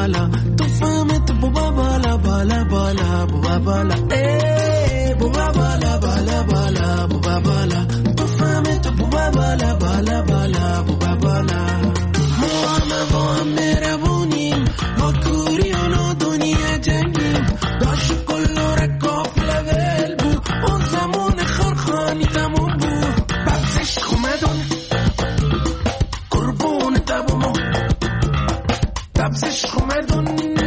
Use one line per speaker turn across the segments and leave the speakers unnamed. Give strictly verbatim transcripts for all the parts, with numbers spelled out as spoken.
بالا تو فهمت بوبا بالا بالا بالا بوبا بالا ای بوبا بالا بالا بالا بوبا بالا تو فهمت بوبا بالا بالا بالا بوبا بالا ما همه با هم مهربونیم ما کوری اونا دنیا جنگیم داشت کلو رکاف لول بود اون زمان خارخانی تموم بود ببزش خومدون قربون تبومو ببزش خومدون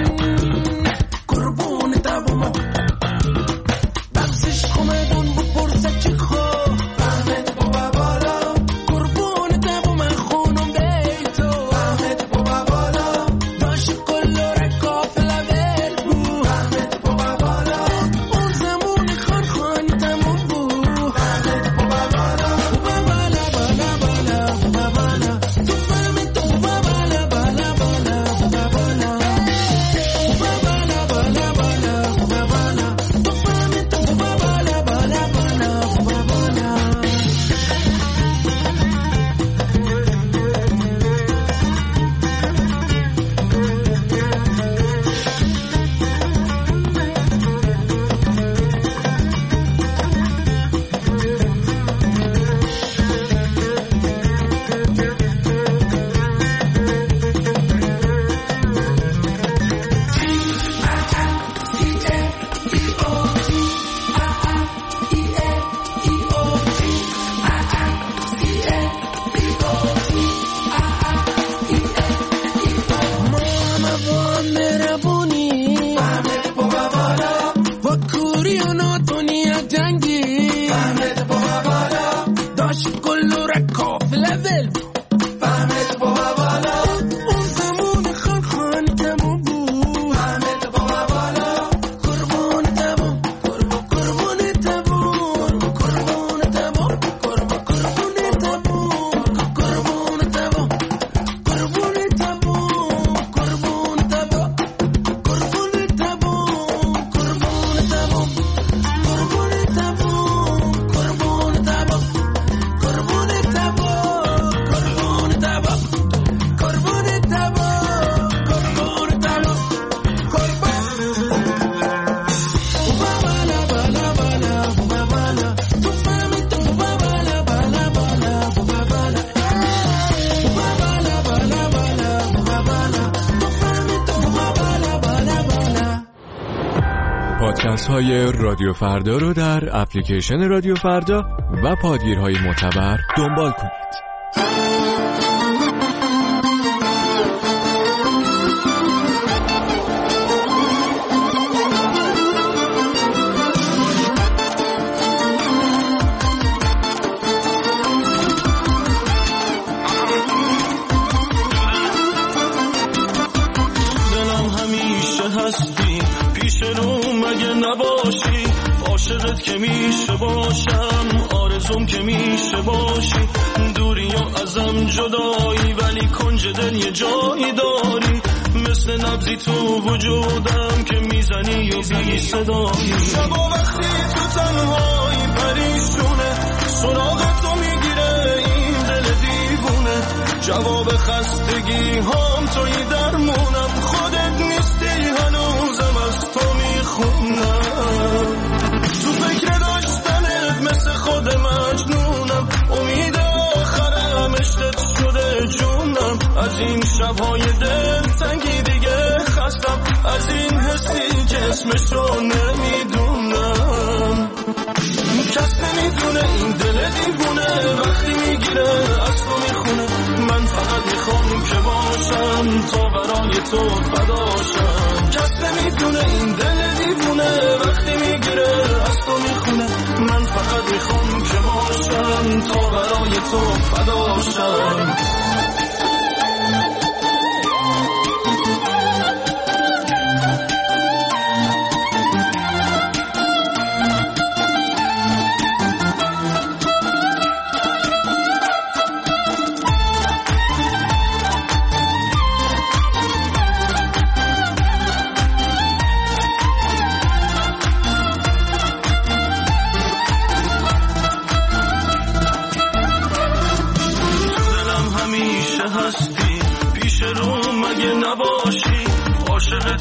قربون تبومو ببزش خومدون بپرسه چی خواه فهمت بابا بالا قربون تبوم خونم بیتو فهمت بابا بالا داشت کل رکاف لول بود فهمت بابا بالا اون زمان خارخانی تموم بود فهمت بابا بالا بابا بالا بالا بالا بابا بالا تو فهمت بابا بالا بالا بالا بابا بالا بابا بالا بالا بالا بابا بالا تو فهمت بابا بالا بالا بالا بابا بالا
پادکست های رادیو فردا رو در اپلیکیشن رادیو فردا و پادگیرهای معتبر دنبال کنید.
که میشه باشم آرزوم که میشه باشی دوری و ازم جدایی ولی کنج دل یه جایی داری مثل نبضی تو وجودم که میزنی و بی صدایی شبا وقتی تو تنهایی پریشونه سراغ تو میگیره این دل دیوونه جواب خستگی هم توی درمونم خودت نیستی هنوزم از تو میخونم تو فکر داشتنت مثل خود مجنونم امید آخرم عشقت شده جونم از این شبهای دل تنگی دیگه خستم از این حسی که اسمشو نمیدونم کس نمیدونه این دل دیوونه وقتی میگیره از تو میخونه من فقط میخوام که باشم تا برای تو فداشم کس نمیدونه این دل دیوونه وقتی میگیره از تو میخونه من فقط میخوام که باشم تا برای تو فداشم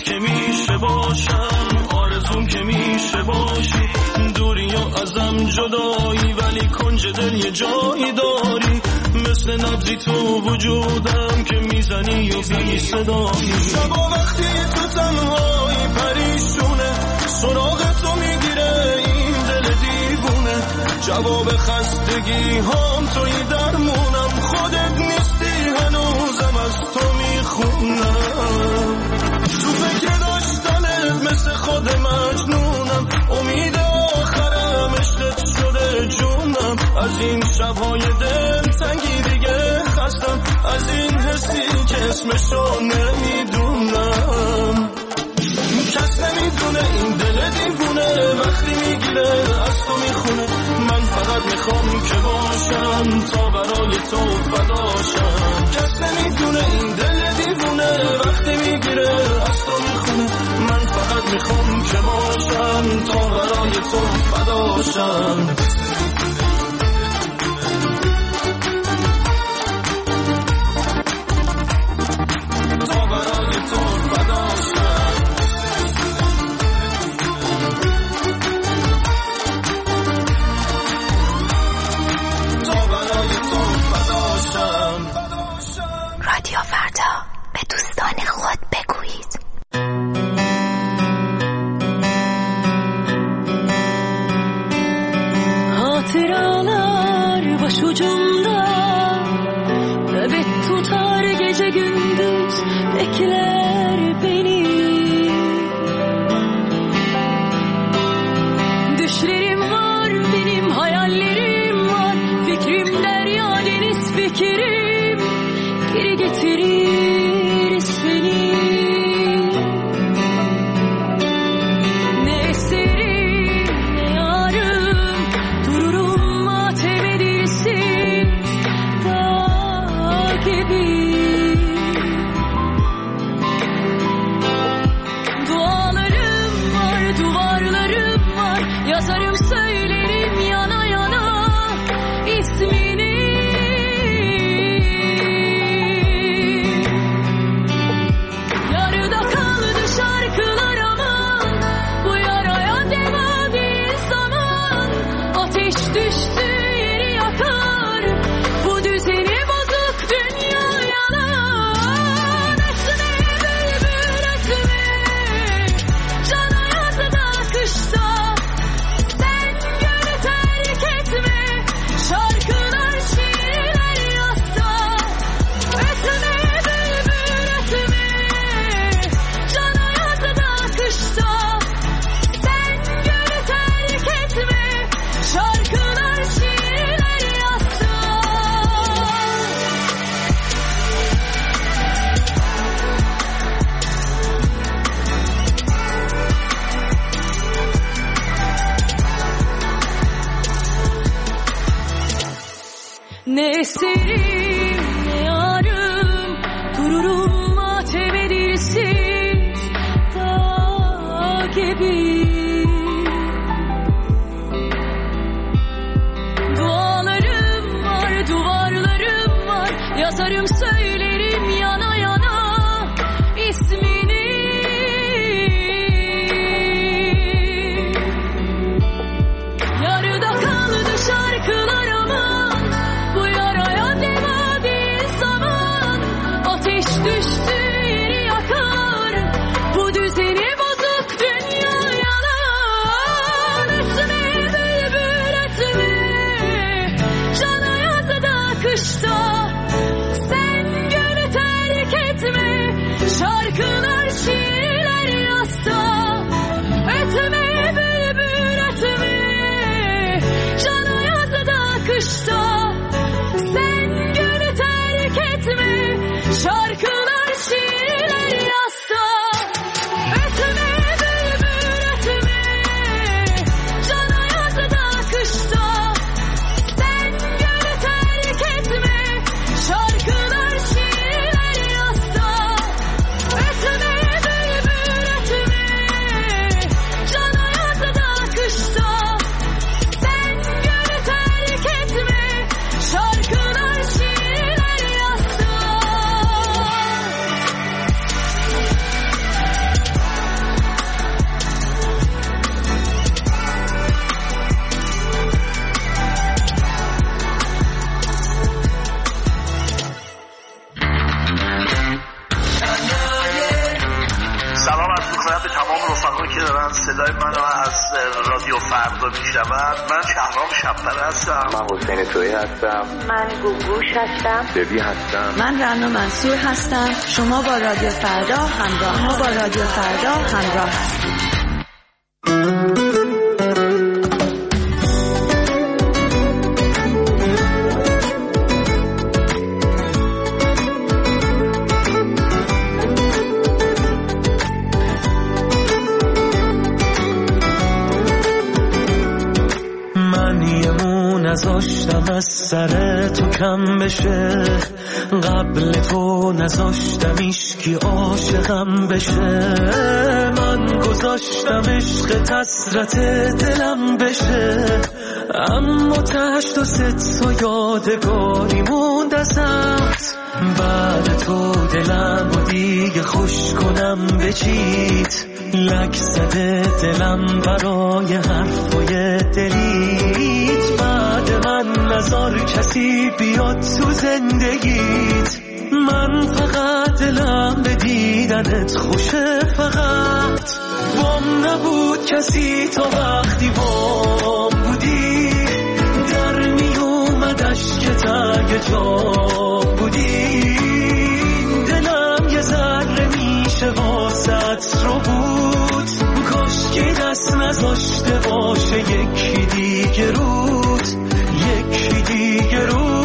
عاشقت که میشه باشم، آرزوم که میشه باشی، دوری و ازم جدایی ولی کنج دل یه جایی داری، مثل نبضی تو وجودم که میزنی و بی صدایی. شبا وقتی تو تنهایی پریشونه، سراغ تو میگیره این دل دیوونه، جواب خستگی هم توی درمونم، خودت نیستی هنوزم از تو میخونم، تو فکر داشتنت مثل خود مجنونم، امید آخرم عشقت شده جونم، از این شبهای دل تنگی دیگه خستم، از این حسی که اسمشو نمیدونم، کس نمیدونه این دل دیوونه وقتی میگیره از تو میخونه، من فقط میخوام که باشم تا برای تو فداشم، کس نمیدونه این دل دیوونه وقتی میگیره از تو میخونه، من فقط میخوام که باشم تا برای تو فداشم.
رادیو فردا، به دوستان خود بگویید.
Hatıralar başucumda, nöbet tutar gece gündüz, bekler beni. Düşlerim var, benim hayallerim var, fikrim derya deniz fikrim, geri getirir seni. Ne eserim ne yarım, dururum matem edilsin dağ gibi. Dualarım var, duvarlarım var, yazarım söylerim yana yana ismini. Yarıda kaldı şarkılar aman, bu yaraya deva değil zaman, ateş düştü yeri yakar, bu düzeni bozuk dünya yalan. Etme bülbül etme, cana yazda kışta, sen gönlü terk etme, şarkılar şiirler yazsa. Etme bülbül etme, cana yazda kışta, sen gönlü terk etme, şarkılar şiirler yazsa. Ne eserim ne yarım, dururum matem edilsin dağ gibi. Dualarım var, duvarlarım var, yazarım söylerim yana yana ismini. Yarıda kaldı şarkılar aman, bu yaraya deva değil zaman, ateş düştü yeri yakar, bu düzeni bozuk dünya yalan. Etme bülbül etme, cana yazda kışta, sen
فردا می شود. من شهرام شب‌پره هستم.
من حسین تویی هستم.
من گوگوش هستم.
ببی هستم.
من رنا منصور هستم. شما با رادیو فردا همراه ما با رادیو فردا همراه هستید.
نذاشتم از سر تو کم بشه، قبل تو نذاشتم ایشکی عاشقم بشه، من گذاشتم عشق حسرت دلم بشه، اما تشت و ست و یادگاری موند ازت، بعد تو دلم و دیگه خوش کنم به چیت، لک زده دلم برای حرفای دلیت، بعد من نذار کسی بیاد تو زندگیت، من فقط دلم به دیدنت خوشه، فقط بام نبود کسی تا وقتی بام بودی، در می اومد اشکت اگه جام بودی، دلم یه ذره میشه واسط رو بود، کاش که دست نذاشته باشه یکی دیگه رود، یکی دیگه رود.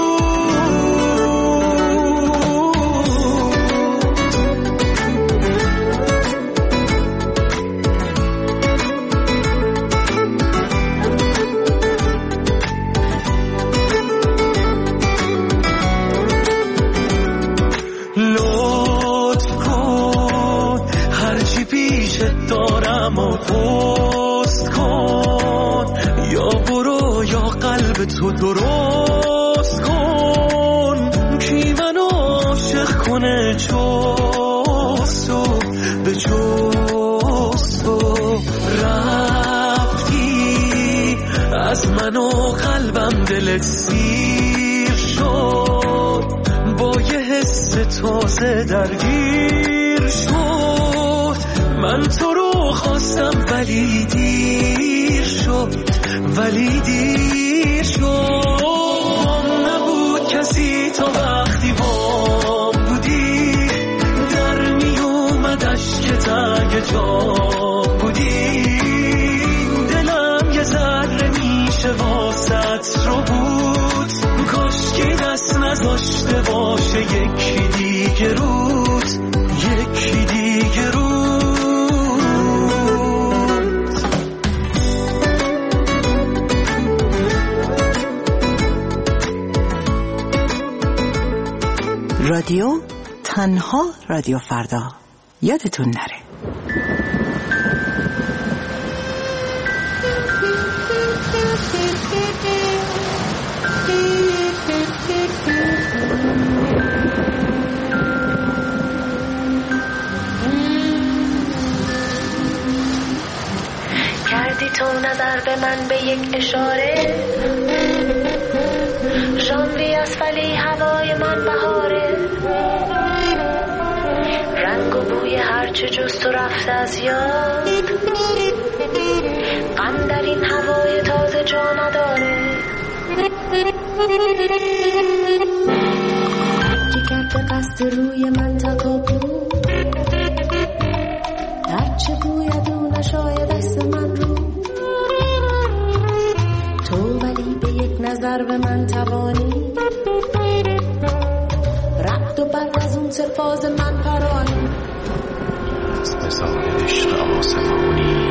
دارم و پست کن، یا برو یا قلب تو درست کن، کی منو عاشق کنه جستو به جستو، رفتی از من و قلبم دلت سیر شد، با یه حس تازه درگیر شد، من تو رو خواستم ولی دیر شد، ولی دیر شد، بام نبود کسی تا وقتی بام بودی، در می اومد اشکت اگه جام بودی، دلم یه ذره میشه واسط رو بود، کاش که دست نذاشته باشه یکی دیگه رود، یکی دیگه رود.
رادیو تنها رادیو فردا، یادتون نره.
کردی تو نظر به من به یک اشاره، ژانویه است ولی هوای من بهاره، رنگ و بوی هرچه جز تو رفته از یاد، غم در این هوای تازه جا نداره، که کرده قصد روی من تکابو، هرچه بوید او نشاید دست من رو، تو ولی به یک نظر به من توانی، رقد و برق از اون سرفاز من پرانی،
مثال عشق آسمانی،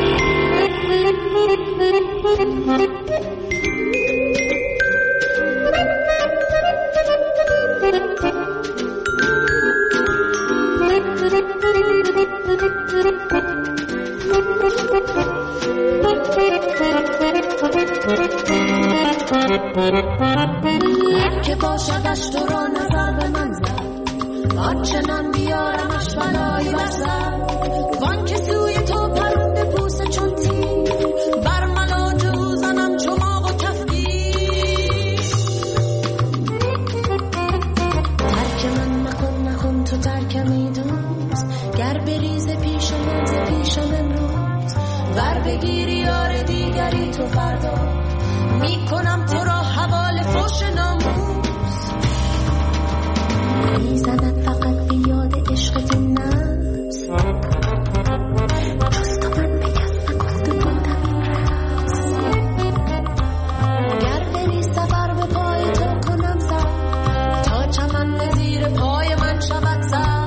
که باشدش تو را نظر به من زد، آنچنان بیارمش بلایی بسد، وان که سوی تو پرنده پوست چون تیر، بر ملاج او زنم چماق و کفگیر، ترک من نکن نکن تو ترکمی دوست، گر بریز پیش من ز پیشم امروز، ور بگیری یار دیگر و فردا میکنم تو را حوال فوش ناموس میزند فقط به یاد عشقت این نفس جز تو من به کس نگفته بودم این رفت گر دلی سفر به پای تو کنم سر تا چمن به زیر پای من شود سر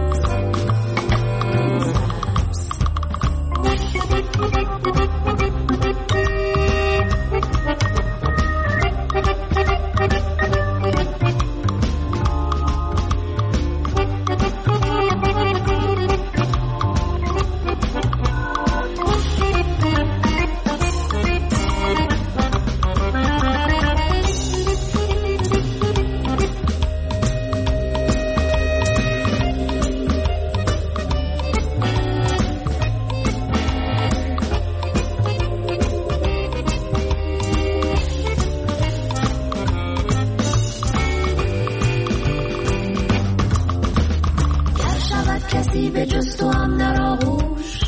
کسی به جز تو هم در آغوش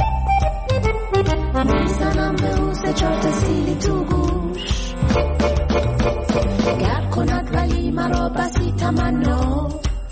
میزنم به او سه چهار تا سیلی تو گوش گر کند ولی مرا بسی تمنا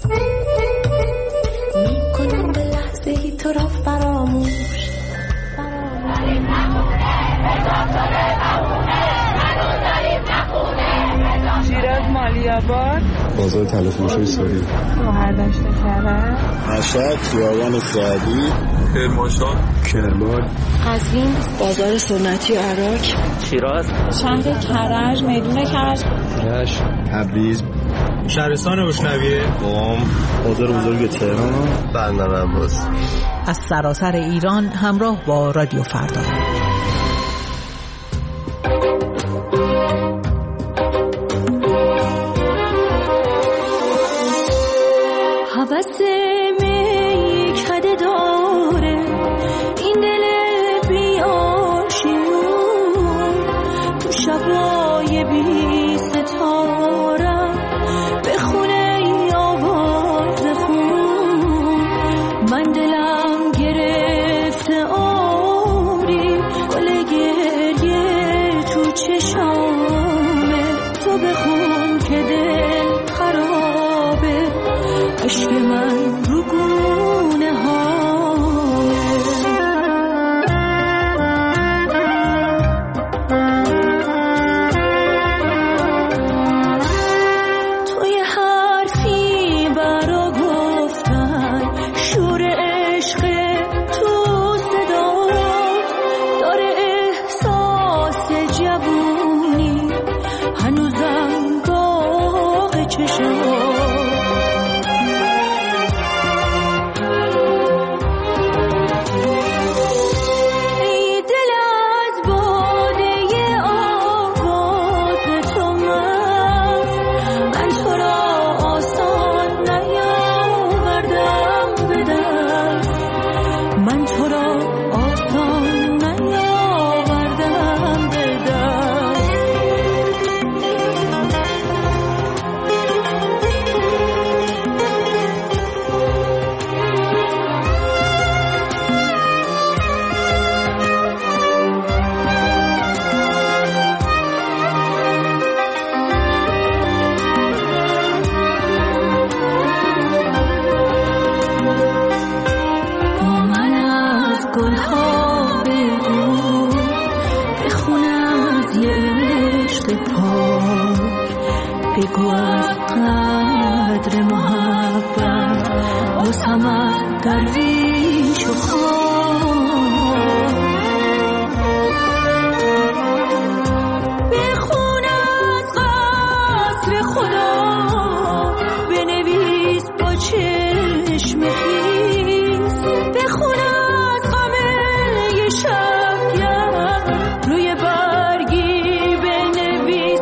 میکنم به لحظه ای تو را فراموش داریم نمونه حساب داره نمونه هنوز داریم نمونه
شیراز مالیاباد
بازار تلفروشی سوری
مهردشت کرد
مشهد خیابان سعدی
کرمانشاه
کرمان
قزوین بازار سنتی عراق
شیراز
شهر کرج میدون کرج
رشت تبریز
شهرستان روشنویه
قم بازار بزرگ تهران بندر عباس
از سراسر ایران همراه با رادیو فردا.
حوث می کده داره این دل بیاشیون تو شبای بی ستاره بخونه ای آواز خون من دلم گرفته آری گل گریه تو چشامه تو بخون که دل خرابه عشق من رو گونه هامه توی حرفی برا گفتن شور عشق تو صدات داره احساس جوونی هنوزم باغ چشمات بگو از قدر محبت باسم از درویش و خواب بخون از قصر خدا بنویس با چشم خیز بخون از غم شبگرد روی برگی بنویس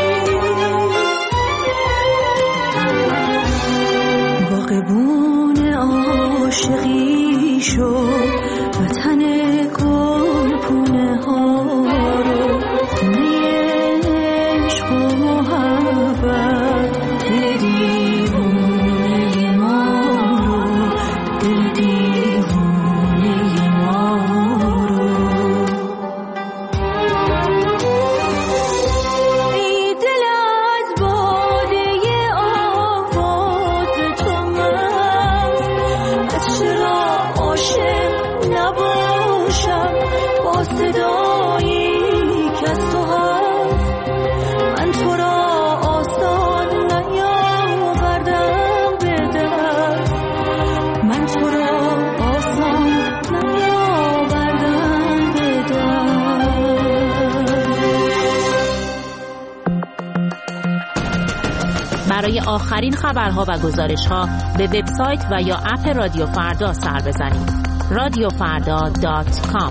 باغبون باشم با صدایی که از تو هست. من تو را آسان نیاوردم به دست، من تو را آسان نیاوردم به دست.
برای آخرین خبرها و گزارش‌ها به وبسایت و یا اپ رادیو فردا سر بزنید. رادیو فردا دات کام.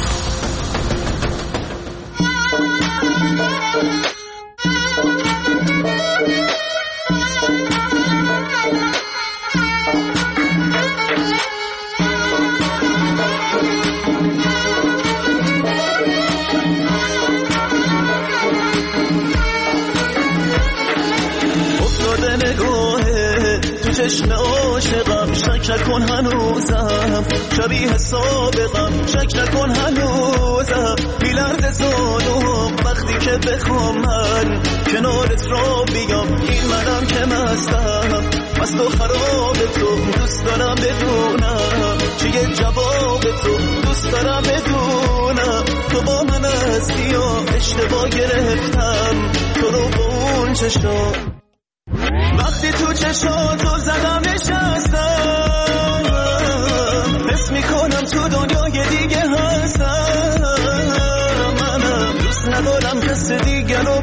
چشم عاشقم شک نکن هنوزم، شبیه سابقم شک نکن هنوزم. میلرزه زانوم وقتی که بخوام من کنارت را بیام، این منم که مستم مست و خراب تو. دوست دارم بدونم چیه جواب تو، دوست دارم بدونم تو با من هستی یا اشتباه گرفتم تو رو با اون چشم. وقتی تو چشاتو زدم نشستم، حس میکنم تو دنیای دیگه هستم. منم دوست ندارم کس دیگه رو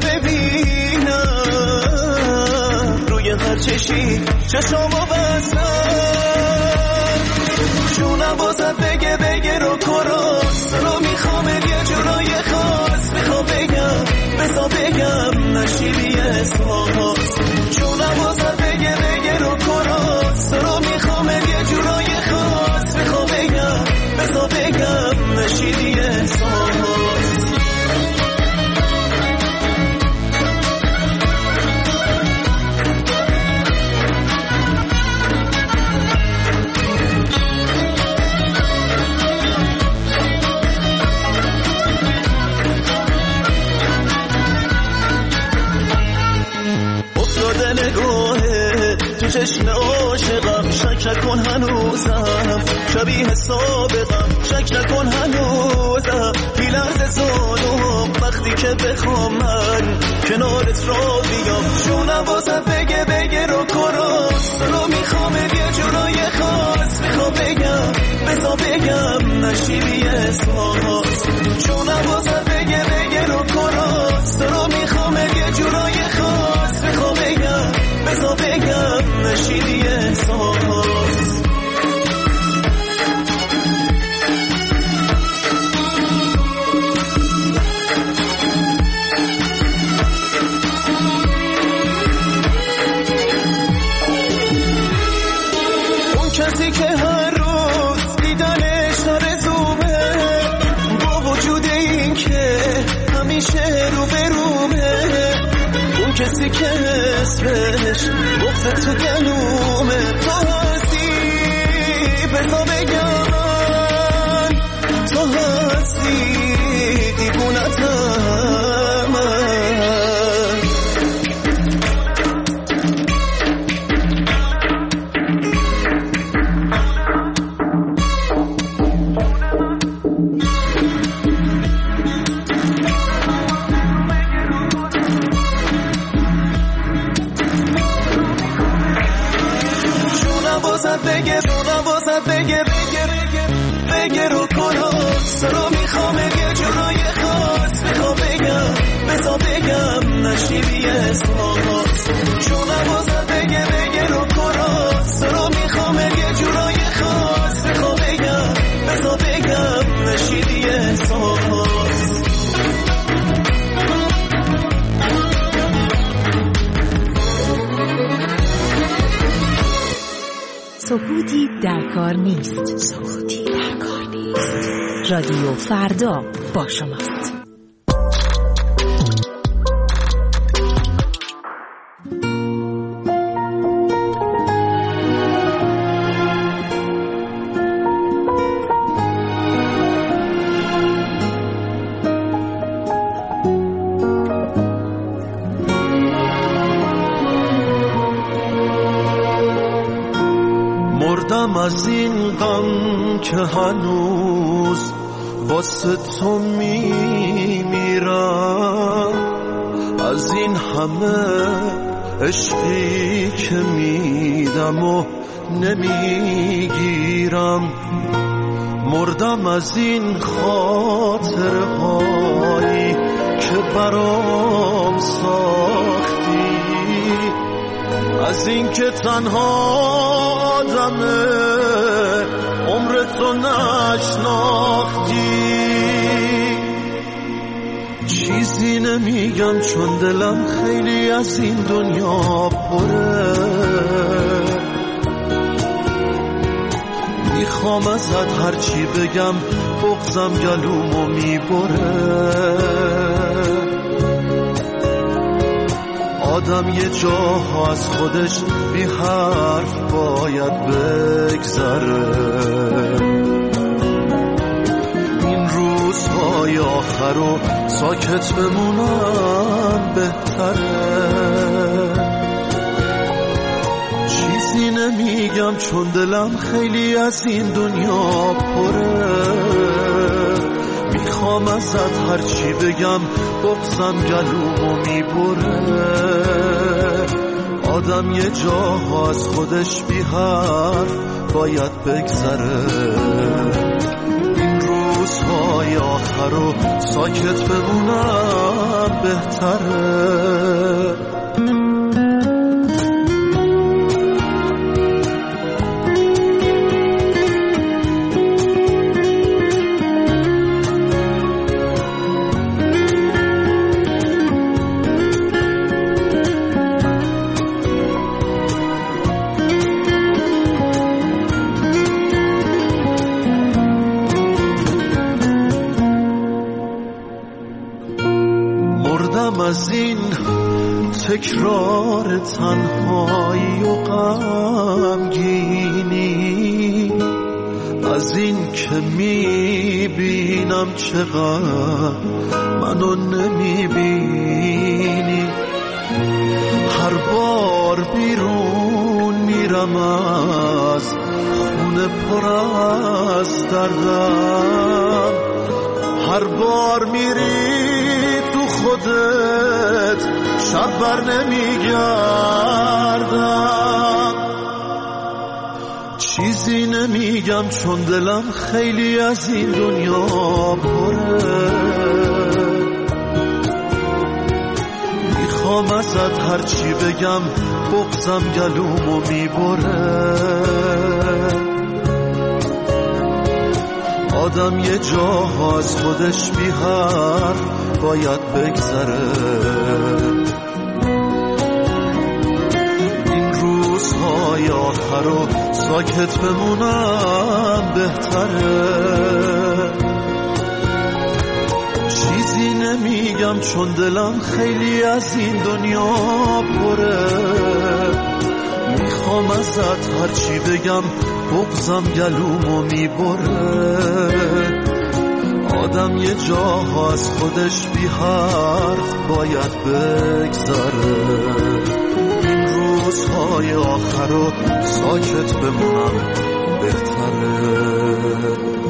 ببینم، روی هر چشی چشامو بستم. جونم بازت بگه بگه رو کراس رو میخوام یه جورای خاص، میخوام بگم بزا بگم نشیدی احساس. جونم بازت بگه بگه رو کراس رو میخوام یه جورای خاص، میخوام بگم بزا بگم نشیدی احساس. چشم عاشقم شک نکن هنوزم، شبیه سابقم شک نکن هنوزم. میلرزه زانوم وقتی که بخوام من کنارت را بیام. جونم بازت بگه بگه رو کراس رو میخوام یه جورای خاص، میخوام بگم بزا بگم نشیدی احساس. جونم بازت بگه بگه رو کراس رو میخوام یه جورای خاص، میخوام بگم بزا بگم نشیدی احساس. اون کسی که هر روز دیدنش آرزومه، با وجود این که همیشه رو برومه. اون کسی که اسمش بغض تو گلومه، تو هستی بزا بگم من، تو هستی دیوونتم من. بگه جونم بازت بگه بگه بگه بگه رو کراس رو میخوام یه جورای خاص، میخوام بگم بزا بگم نشیدی احساس. جونم بازت بگه بگه رو کراس رو میخوام یه جورای خاص، میخوام بگم بزا بگم نشیدی احساس.
سکوتی در کار نیست. سکوتی در کار نیست. رادیو فردا با شماست.
از این غم که هنوز
واسه تو میمیرم، از این همه عشقی که میدم و نمیگیرم. مردم از این خاطرهایی که برام ساختی، از این که تنها آدمه عمر تو نشناختی. چیزی نمیگم چون دلم خیلی از این دنیا پره، میخوام ازت هرچی بگم بغضم گلومو میبره. آدم یه جاها از خودش بی حرف باید بگذره. این روزهای آخر رو ساکت بمونم بهتره. چیزی نمیگم چون دلم خیلی از این دنیا پره، میخوام ازت هرچی بگم بغضم گلومو میبره. آدم یه جاها از خودش بی حرف باید بگذره. این روزهای آخر رو ساکت بمونم بهتره. از این تکرار تنهایی و غمگینی، از این که میبینم چقدر منو نمیبینی. هر بار بیرون میرم از خونه پر از دردم، هر بار میری خودت شب بر نمیگردم. چیزی نمیگم چون دلم خیلی از این دنیا پره، میخوام ازت هرچی بگم بغضم گلومو میبره. آدم یه جاها از خودش بی حرف باید بگذره. این روزهای آخر رو ساکت بمونم بهتره. چیزی نمیگم چون دلم خیلی از این دنیا پره، میخوام ازت هرچی بگم بغضم گلومو میبره. آدم یه جاها از خودش بی حرف باید بگذره. این روزهای آخر رو ساکت بمونم بهتره.